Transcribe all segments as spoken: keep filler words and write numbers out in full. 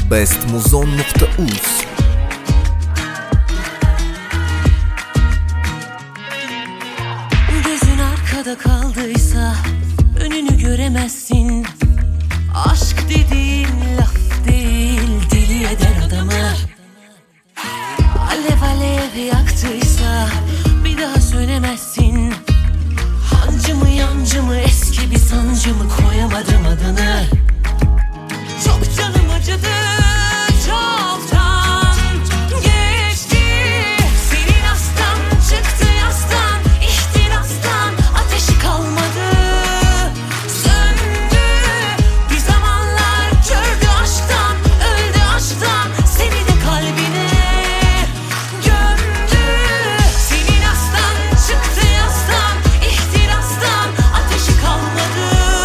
best muzon nokta uz. Gözün arkada kaldıysa önünü göremezsin. Aşk dediğin laf değil, deli eder adamı. Alev alev yaktıysa bir daha sönemezsin. Hancı mı yancı mı, eski bir sancı mı, koyamadım adını. Çok canım acıdı, çoktan geçti. Senin aslan çıktı yastan, ihtirastan ateşi kalmadı. Söndü bir zamanlar, kördü aşktan, öldü aşktan, seni de kalbine gömdü. Senin aslan çıktı yastan, ihtirastan ateşi kalmadı.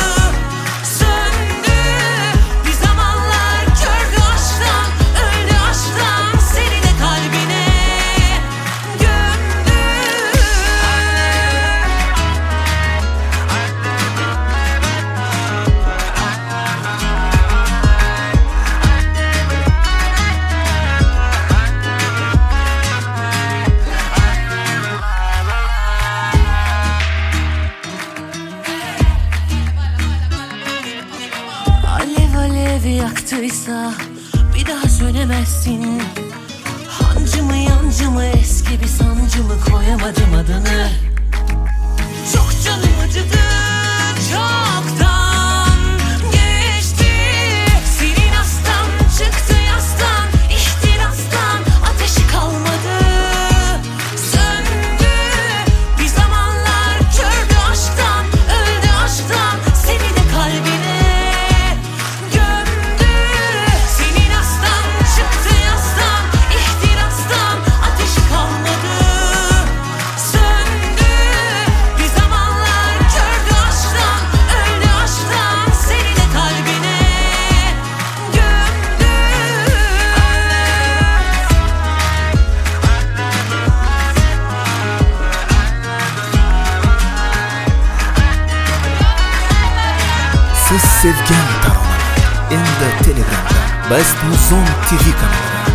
Söndü bir zamanlar, kördü aşktan, öldü aşktan, seni de kalbine gömdü. Alev alev yaktıysa bir daha sönemezsin. Hancı mı yancı mı, eski bir sancı mı, koyamadım adını. Çok canım acıdı, çoktan geçti. Senin aslan çıktı yastan, ihtirastan ateşi kalmadı. Söndü bir zamanlar, kördü aşktan, öldü aşktan, seni de kalbine gömdü. Senin aslan çıktı yastan, ihtirastan ateşi kalmadı. Söndü bir zamanlar, kördü aşktan, öldü aşktan, seni de kalbine gömdü. Siz sevgan taronalar endi Telegramda best muzon T V kanalida.